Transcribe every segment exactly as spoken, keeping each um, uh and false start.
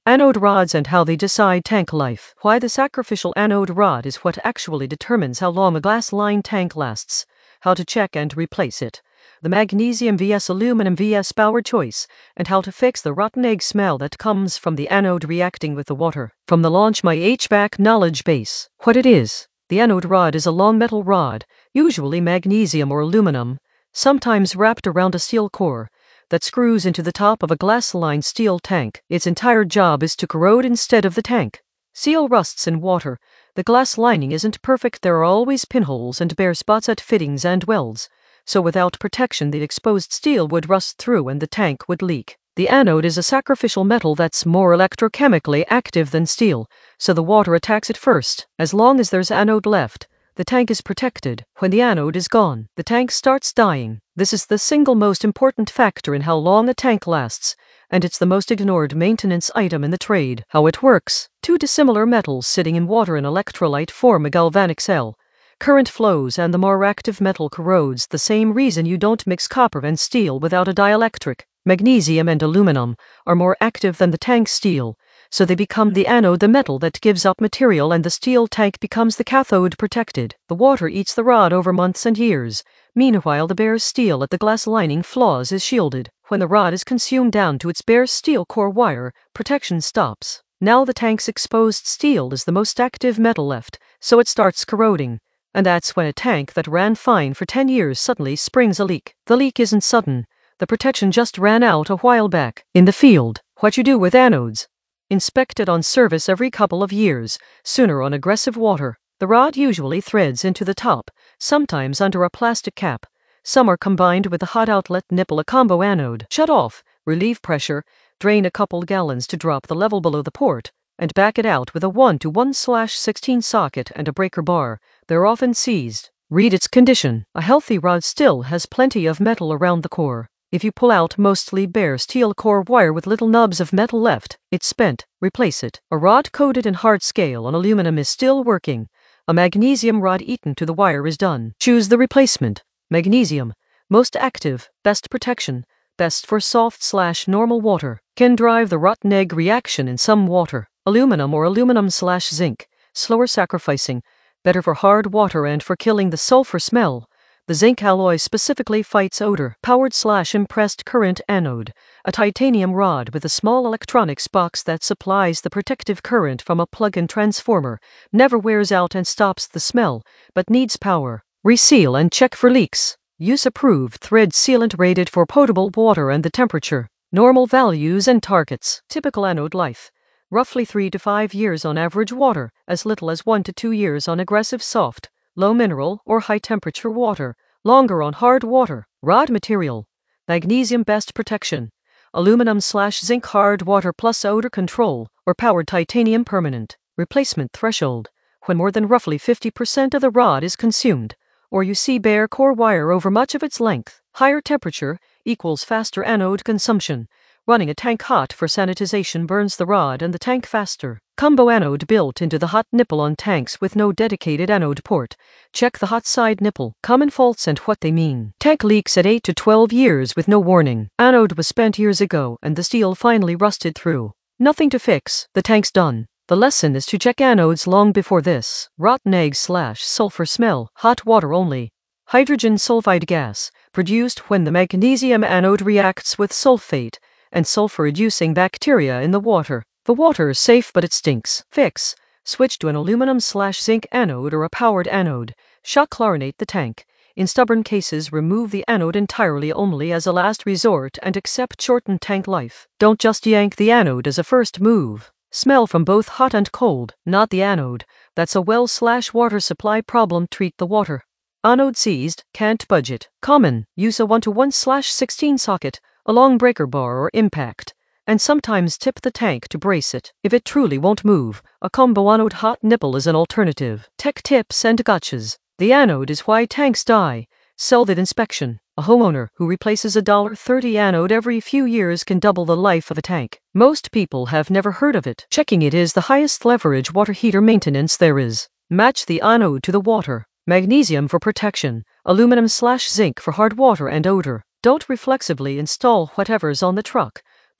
Anode rods and how they decide tank life. Why the sacrificial anode rod is what actually determines how long a glass-lined tank lasts. How to check and replace it. The magnesium versus aluminum versus power choice, and how to fix the rotten egg smell that comes from the anode reacting with the water. From the Launch My H V A C knowledge base. What it is. The anode rod is a long metal rod, usually magnesium or aluminum, sometimes wrapped around a steel core, that screws into the top of a glass-lined steel tank. Its entire job is to corrode instead of the tank. Steel rusts in water. The glass lining isn't perfect. There are always pinholes and bare spots at fittings and welds. So without protection, the exposed steel would rust through and the tank would leak. The anode is a sacrificial metal that's more electrochemically active than steel, so the water attacks it first. As long as there's anode left, the tank is protected. When the anode is gone, the tank starts dying. This is the single most important factor in how long a tank lasts, and it's the most ignored maintenance item in the trade. How it works. Two dissimilar metals sitting in water in electrolyte form a galvanic cell. Current flows and the more active metal corrodes. The same reason you don't mix copper and steel without a dielectric. Magnesium and aluminum are more active than the tank steel, so they become the anode, the metal that gives up material, and the steel tank becomes the cathode protected. The water eats the rod over months and years. Meanwhile, the bare steel at the glass lining flaws is shielded. When the rod is consumed down to its bare steel core wire, protection stops. Now the tank's exposed steel is the most active metal left, so it starts corroding. And that's when a tank that ran fine for ten years suddenly springs a leak. The leak isn't sudden. The protection just ran out a while back. In the field, what you do with anodes. Inspected on service every couple of years, sooner on aggressive water. The rod usually threads into the top, sometimes under a plastic cap. Some are combined with a hot outlet nipple, a combo anode. Shut off, relieve pressure, drain a couple gallons to drop the level below the port, and back it out with a one to one slash sixteen socket and a breaker bar. They're often seized. Read its condition. A healthy rod still has plenty of metal around the core. If you pull out mostly bare steel core wire with little nubs of metal left, it's spent. Replace it. A rod coated in hard scale on aluminum is still working. A magnesium rod eaten to the wire is done. Choose the replacement. Magnesium. Most active, best protection, best for soft slash normal water. Can drive the rotten egg reaction in some water. Aluminum or aluminum slash zinc. Slower sacrificing. Better for hard water and for killing the sulfur smell. The zinc alloy specifically fights odor. Powered slash impressed current anode. A titanium rod with a small electronics box that supplies the protective current from a plug-in transformer. Never wears out and stops the smell, but needs power. Reseal and check for leaks. Use approved thread sealant rated for potable water and the temperature. Normal values and targets. Typical anode life. Roughly three to five years on average water, as little as one to two years on aggressive soft, low mineral or high temperature water, longer on hard water. Rod material. Magnesium best protection. Aluminum slash zinc hard water plus odor control, or powered titanium permanent. Replacement threshold. When more than roughly fifty percent of the rod is consumed, or you see bare core wire over much of its length. Higher temperature equals faster anode consumption. Running a tank hot for sanitization burns the rod and the tank faster. Combo anode built into the hot nipple on tanks with no dedicated anode port. Check the hot side nipple. Common faults and what they mean. Tank leaks at eight to twelve years with no warning. Anode was spent years ago and the steel finally rusted through. Nothing to fix. The tank's done. The lesson is to check anodes long before this. Rotten egg slash sulfur smell. Hot water only. Hydrogen sulfide gas, produced when the magnesium anode reacts with sulfate and sulfur-reducing bacteria in the water. The water is safe but it stinks. Fix. Switch to an aluminum slash zinc anode or a powered anode. Shock chlorinate the tank. In stubborn cases, remove the anode entirely only as a last resort and accept shortened tank life. Don't just yank the anode as a first move. Smell from both hot and cold, not the anode. That's a well slash water supply problem. Treat the water. Anode seized, can't budget. Common. Use a one to one slash sixteen socket, a long breaker bar or impact, and sometimes tip the tank to brace it. If it truly won't move, a combo anode hot nipple is an alternative. Tech tips and gotchas. The anode is why tanks die. Sell that inspection. A homeowner who replaces a one dollar thirty anode every few years can double the life of a tank. Most people have never heard of it. Checking it is the highest leverage water heater maintenance there is. Match the anode to the water. Magnesium for protection. Aluminum slash zinc for hard water and odor. Don't reflexively install whatever's on the truck.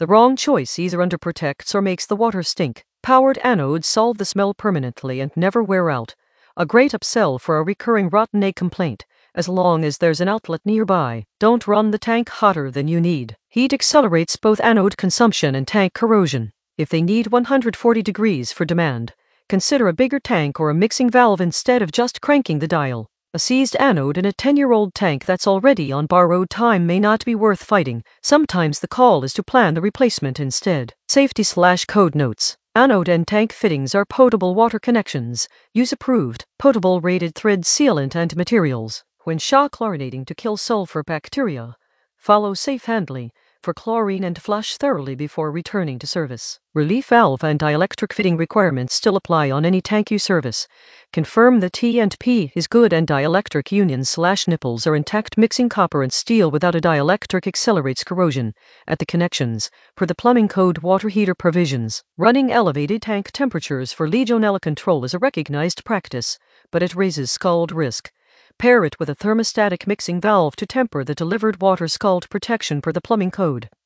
The wrong choice either underprotects or makes the water stink. Powered anodes solve the smell permanently and never wear out. A great upsell for a recurring rotten egg complaint, as long as there's an outlet nearby. Don't run the tank hotter than you need. Heat accelerates both anode consumption and tank corrosion. If they need one hundred forty degrees for demand, consider a bigger tank or a mixing valve instead of just cranking the dial. A seized anode in a ten-year-old tank that's already on borrowed time may not be worth fighting. Sometimes the call is to plan the replacement instead. Safety slash code notes. Anode and tank fittings are potable water connections. Use approved, potable rated thread sealant and materials. When shock chlorinating to kill sulfur bacteria, follow safe handling for chlorine and flush thoroughly before returning to service. Relief valve and dielectric fitting requirements still apply on any tank you service. Confirm the T and P is good and dielectric unions slash nipples are intact. Mixing copper and steel without a dielectric accelerates corrosion at the connections. Per the plumbing code water heater provisions. Running elevated tank temperatures for Legionella control is a recognized practice, but it raises scald risk. Pair it with a thermostatic mixing valve to temper the delivered water scald protection per the plumbing code.